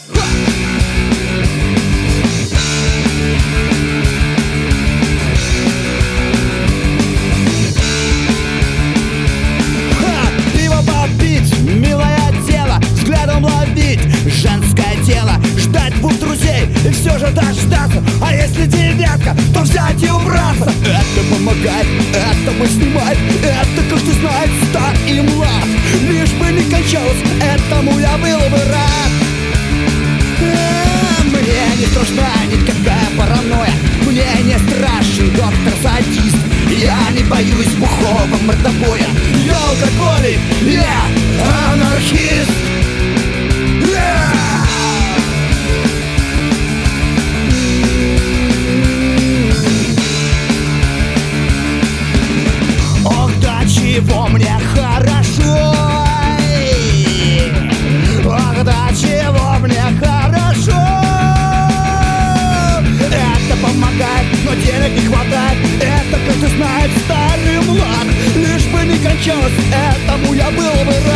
Пиво попить, милое дело, взглядом ловить женское тело, ждать двух друзей и все же дождаться. А если девятка, то взять и убраться. Это помогает, это мы снимать, это каждый знает, стар и млад. Лишь бы не кончалось, этому я был бы рад. Мне не страшна никакая паранойя, мне не страшен доктор-садист. Я не боюсь бухого мордобоя, я алкоголик, я анархист. Ох, да чего мне хорошо, ох, да чего мне хорошо. Это помогает, но денег не хватает, это каждый знает, старый млад. Лишь бы не кончалось, этому я был бы рад.